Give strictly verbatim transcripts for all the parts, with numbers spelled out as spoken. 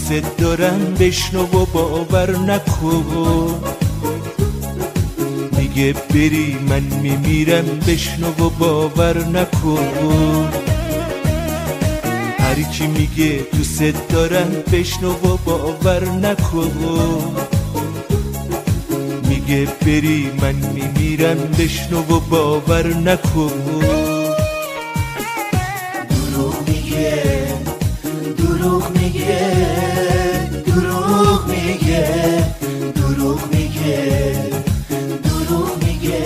دوست دارم بشنو و باور نکن. میگه بری من میمیرم بشنو و باور نکن. هر کی میگه دوست دارم بشنو و باور نکن. میگه بری من میمیرم بشنو و باور نکن. دروغ میگه دروغ میگه دروغ میگه دروغ میگه دروغ میگه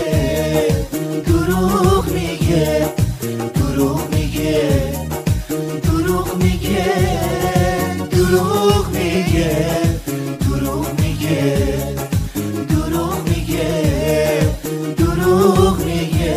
دروغ میگه دروغ میگه دروغ میگه دروغ میگه دروغ میگه دروغ میگه دروغ میگه.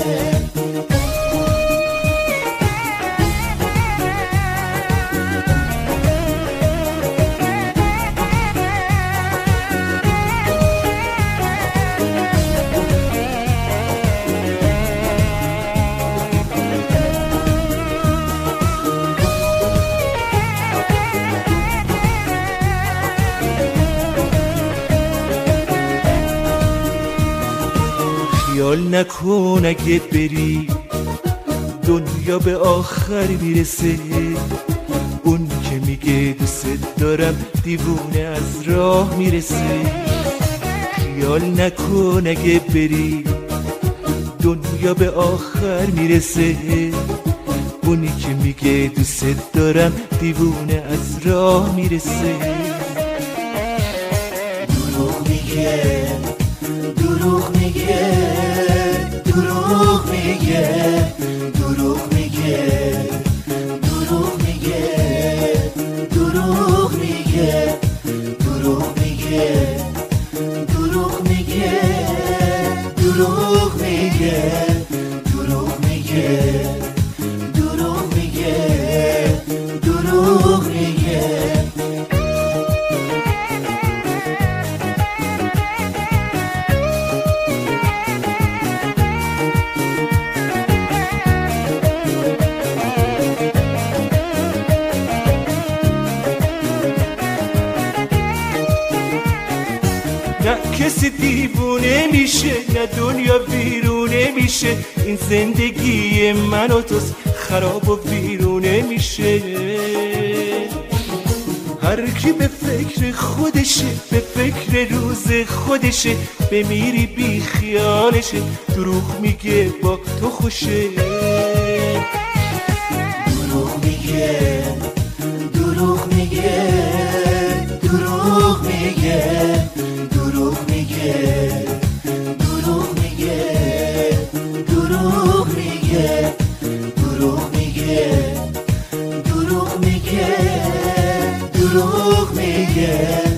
خیال نکن اگه بری دنیا به آخر میرسه. اون که میگه دوست دارم دیوونه از راه میرسه. خیال نکن اگه بری دنیا به آخر میرسه. اونی که میگه دوست دارم دیوونه از راه میرسه. دروغ میگه دروغ میگه دروغ میگه دروغ میگه دروغ میگه دروغ میگه دروغ میگه دروغ میگه دروغ میگه دروغ میگه دروغ میگه دروغ میگه. نه کسی دیوونه میشه نه دنیا ویرونه میشه. این زندگی من و توست خراب و ویرونه میشه. هر کی به فکر خودشه به فکر روز خودشه. بمیری بی خیالشه دروغ میگه با تو خوشه. دروغ میگه دروغ میگه دروغ میگه دروغ میگه دروغ میگه دروغ میگه دروغ میگه دروغ میگه دروغ میگه.